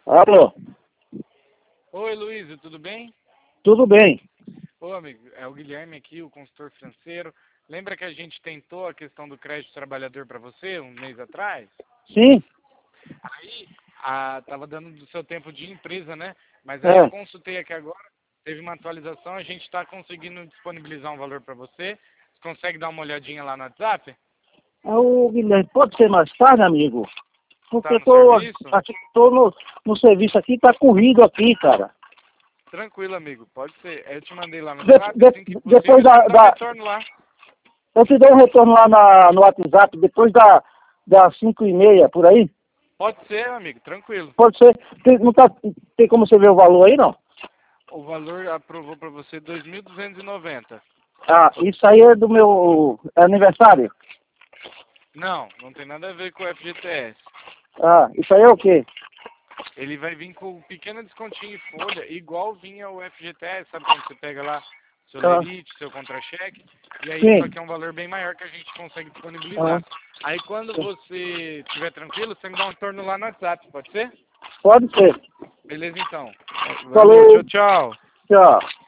Alô, Oi, Luísa, tudo bem? tudo bem? Ô, amigo, é o Guilherme aqui, o consultor financeiro. Lembra que a gente tentou a questão do crédito trabalhador para você um mês atrás? Sim? Aí, tava dando do seu tempo de empresa, né? Mas aí eu É. consultei aqui agora, teve uma atualização, a gente está conseguindo disponibilizar um valor para você. Você consegue dar uma olhadinha lá no WhatsApp? Ô, Guilherme, pode ser mais tarde, amigo? Porque Tá eu no tô serviço? aqui, tô no serviço aqui, tá corrido aqui, cara. Tranquilo, amigo, pode ser. Aí eu te mandei lá no WhatsApp, assim que Depois possível, você me dá um retorno lá. eu te dou um retorno lá no WhatsApp, depois das 5h30, por aí? Pode ser, amigo, tranquilo. Pode ser. Não tá, tem como você ver o valor aí, não? O valor aprovou para você 2.290. Ah, isso aí é do meu aniversário? Não, não tem nada a ver com o FGTS. Ah, isso aí é o quê? Ele vai vir com um pequeno descontinho em folha, igual vinha o FGTS, sabe quando você pega lá seu Ah, lerite, seu contra-cheque, e aí sim. só que é um valor bem maior que a gente consegue Ah, disponibilizar. Aí quando você estiver tranquilo, você me dá um retorno lá no WhatsApp, pode ser? pode ser. Beleza então. Valeu, Falou, tchau, tchau. tchau.